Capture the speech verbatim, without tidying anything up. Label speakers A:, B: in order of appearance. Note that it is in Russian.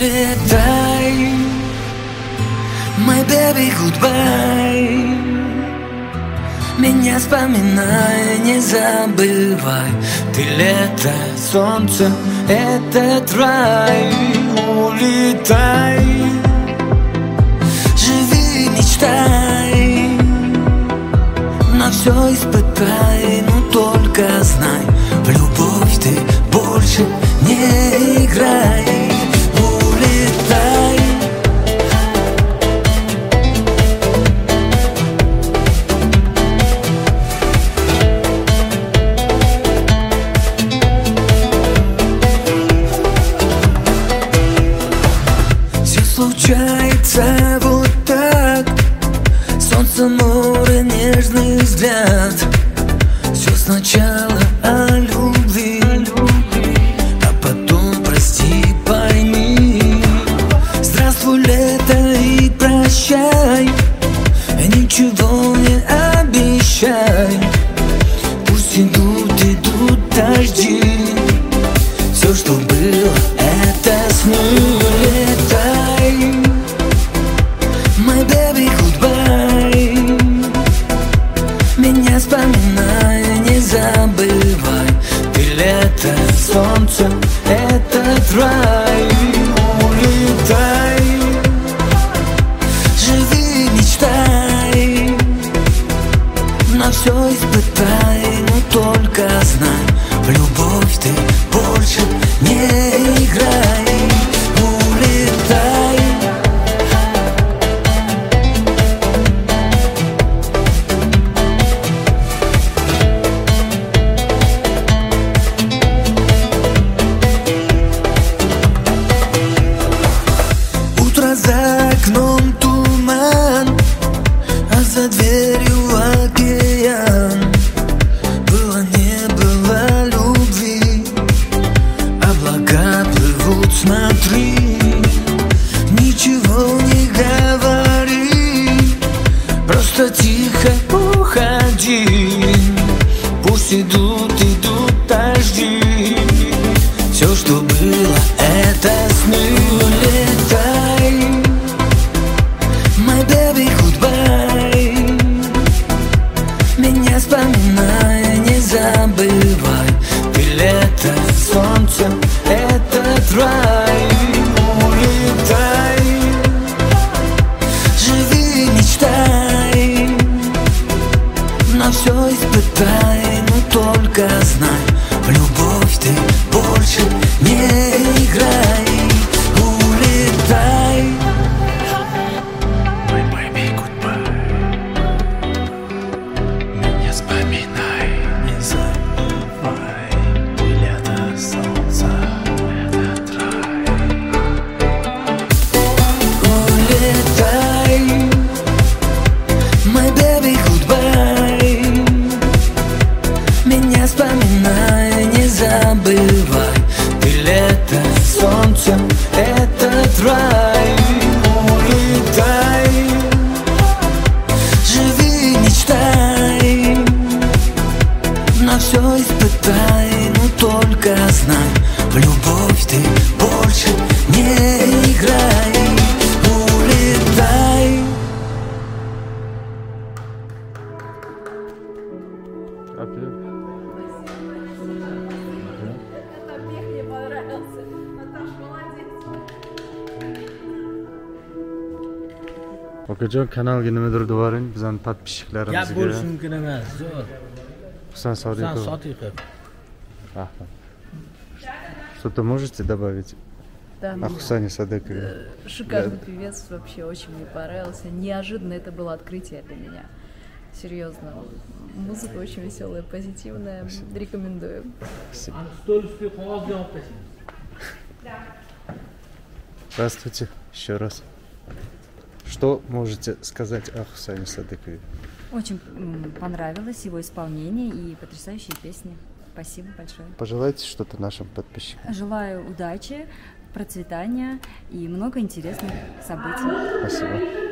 A: Улетай, my baby, goodbye. Меня вспоминай, не забывай. Ты лето, солнце, этот рай. Улетай, живи, мечтай, на все испытай, но только знай, в любовь ты больше не играй. Улетай, все случается вот так. Солнце, море, нежный взгляд. Все сначала о любви, а потом прости, пойми. Здравствуй, лето, и прощай. Ничего не обещай. Пусть идут, идут дожди. Все, что было, это сны. Летай, my baby, goodbye. Меня вспоминай, не забывай. Ты лето, солнце, этот рай. Улетай, живи, мечтай, на все испытай, но только знай, в любовь ты больше не играй. Улетай, утро за окном туман, а за дверью океан. Было, не было любви, облака плывут, смотри. Ничего не говори, просто тихо уходи. Пусть идут, идут дожди. Все, что было, это сны. Улетай, my baby, goodbye. Меня вспоминай, не забывай. Ты лето, солнце, этот рай. Улетай, живи, мечтай, на все испытай, но только знай, в любовь ты больше не играй. Улетай,
B: My baby, goodbye. Меня вспоминай, не забывай. Ты лето, солнце, этот рай.
A: улетай, my baby, goodbye. Меня вспоминай, не забывай. Ты лето, солнце, этот рай. Улетай, живи, мечтай, на все испытай, но только знай, в любовь ты больше не играй. Улетай.
C: Мне понравился. Наташа, молодец.
D: Okajon, kanalga nimadir devoring, bizning
E: Gap
D: podpishchiklarimizga.
E: bo'lishi mumkin emas. Zo'r.
D: Husan
E: Husan
D: Sodiqov.
E: Sodiqov.
D: Rahmat. Что-то можете добавить
F: Да,
D: о
F: ну,
D: Хусане Садыкове?
F: э, шикарный певец, вообще очень мне понравился. Неожиданно это было открытие для меня. Серьезно. Музыка очень веселая, позитивная. Рекомендую.
D: Спасибо.
E: Stol ustiga qog'oz yopib tashlang.
D: Здравствуйте еще раз. Что можете сказать о Хусане Садыкове?
G: Очень м, понравилось его исполнение и потрясающие песни. Спасибо большое.
D: Пожелайте что-то нашим подписчикам.
G: Желаю удачи, процветания и много интересных событий.
D: Спасибо.